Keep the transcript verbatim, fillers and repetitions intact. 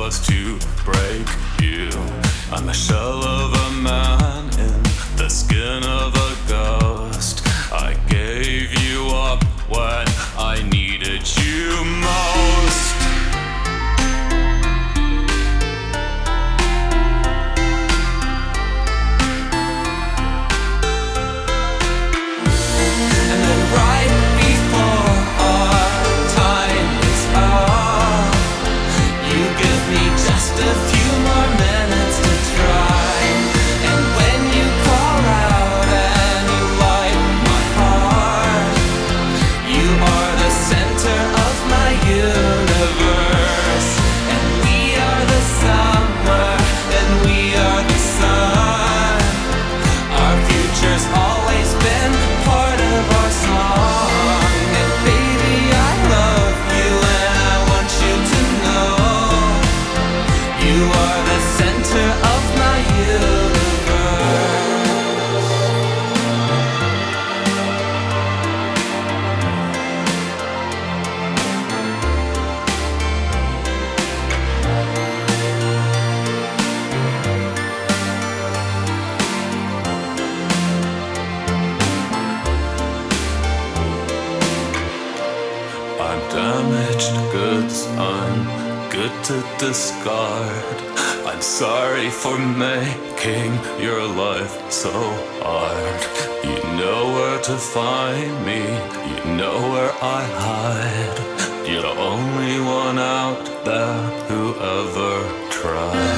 was to break you. I'm a shell of a man in the skin of a ghost. I gave you up when I needed you most. And then right before our time is up, you give me just a few more minutes to try. And when you call out and you light my heart, you are the center of my universe. And we are the summer, and we are the sun. Our future's always been part of our song. And baby, I love you and I want you to know you are the center of my universe. I'm damaged goods, I'm good to discard. I'm sorry for making your life so hard. You know where to find me, you know where I hide. You're the only one out there who ever tried.